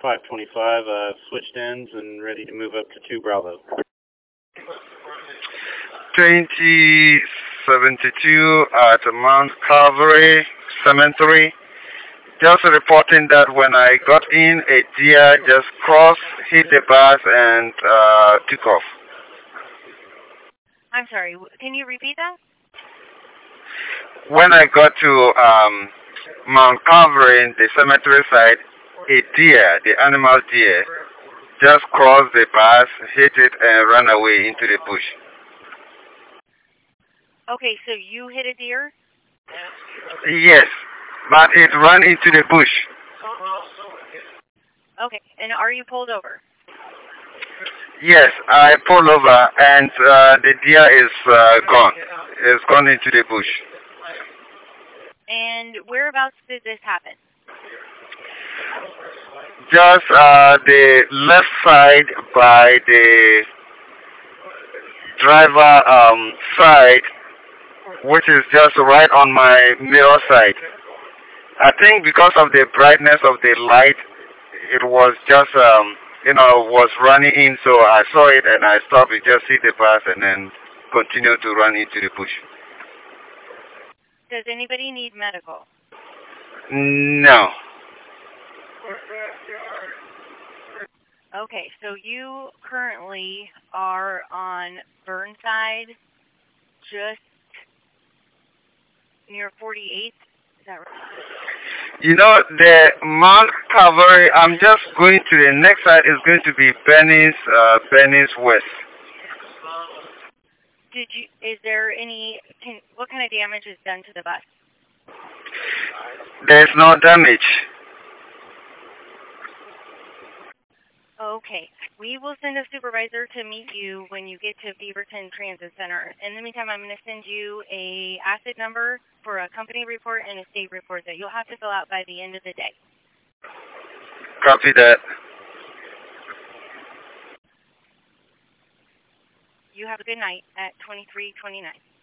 525, switched ends and ready to move up to 2 Bravo. 2072 at Mount Calvary Cemetery. Just reporting that when I got in, a deer just crossed, hit the bus, and took off. I'm sorry, can you repeat that? When I got to Mount Calvary, the cemetery side, a deer, the animal deer, just crossed the bus, hit it, and ran away into the bush. Okay, so you hit a deer? Yes, but it ran into the bush. Okay, and are you pulled over? Yes, I pulled over, and the deer is gone. It's gone into the bush. And whereabouts did this happen? Just the left side by the driver side, which is just right on my mirror side. I think because of the brightness of the light, it was just, was running in, so I saw it and I stopped. It just hit the bus and then continued to run into the bush. Does anybody need medical? No. Okay, so you currently are on Burnside, just near 48th, is that right? You know, the Mount Calvary, I'm just going to the next side, is going to be Benny's West. Is there what kind of damage is done to the bus? There's no damage. Okay. We will send a supervisor to meet you when you get to Beaverton Transit Center. In the meantime, I'm going to send you a asset number for a company report and a state report that you'll have to fill out by the end of the day. Copy that. You have a good night at 2329.